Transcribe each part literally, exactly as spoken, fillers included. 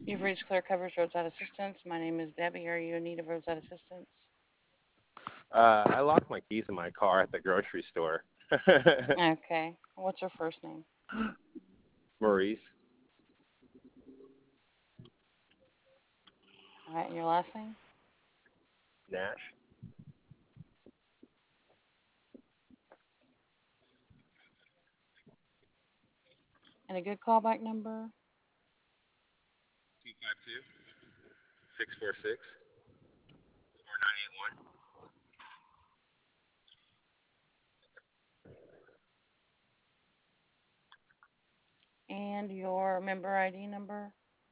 You've reached Clear Coverage Roadside Assistance. My name is Debbie. Are you in need of roadside assistance? Uh, I lost my keys in my car at the grocery store. Okay. What's your first name? Maurice All right, and your last name? Nash. And a good callback number? Two five two six four six four nine eight one. And your member I D number?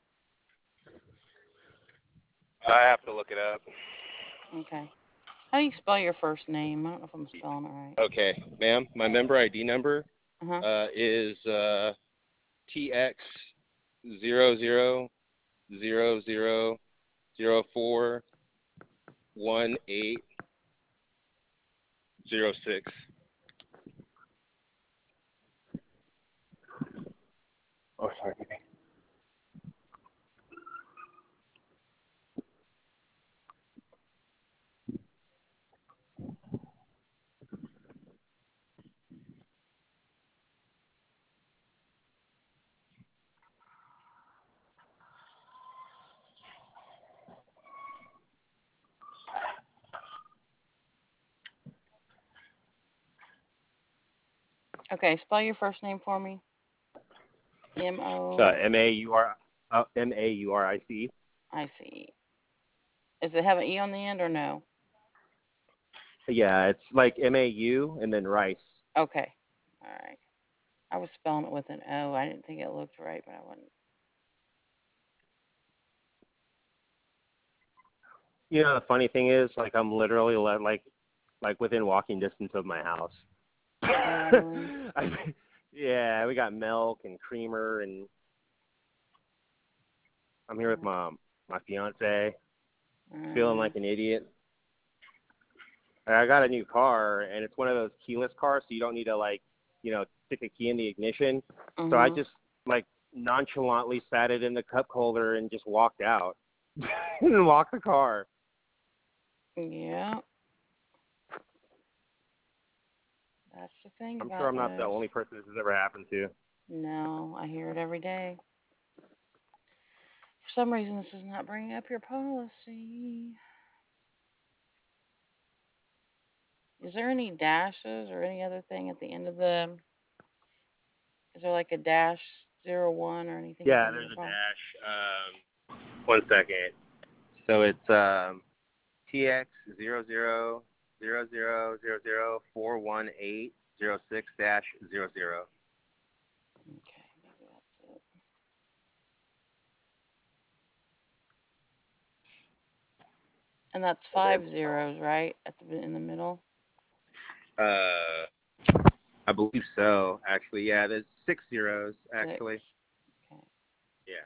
I have to look it up. Okay. How do you spell your first name? I don't know if I'm spelling it right. Okay, ma'am. My member I D number Uh-huh. uh, is uh, T X zero zero zero zero zero four one eight zero six. Oh, sorry. Okay, spell your first name for me. Uh, M O M A U R uh, M A U R I C. I C. Does it have an E on the end or no? Yeah, it's like M A U and then Rice. Okay. All right. I was spelling it with an O. I didn't think it looked right, but I wasn't. You know, the funny thing is, like, I'm literally le- like, like within walking distance of my house. Oh, really? I, yeah, we got milk and creamer, and I'm here with Mm, my my fiance, feeling mm, like an idiot. I got a new car, and it's one of those keyless cars, so you don't need to like, you know, stick a key in the ignition. So I mhm. just like nonchalantly sat it in the cup holder and just walked out and locked the car. Yeah, that's the thing I'm sure about I'm not the those. only person this has ever happened to. No, I hear it every day. For some reason, this is not bringing up your policy. Is there any dashes or any other thing at the end of the? Is there like a dash zero one or anything at the Yeah, end of there's your a policy? dash. Um, one second. So it's um, T X zero zero zero zero zero zero four one eight zero six dash zero zero. Okay, maybe that's it. And that's five zeros, right? At the in the middle. Uh, I believe so. Actually, yeah, there's six zeros. Actually, Six. Okay. yeah.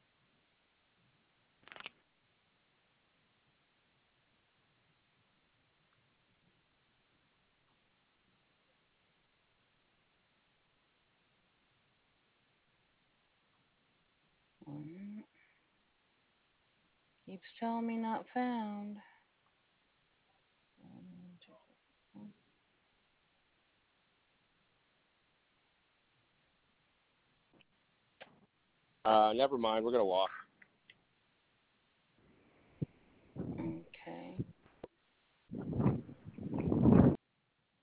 Mm, keeps telling me not found. One, two, three, Uh, never mind. We're gonna walk.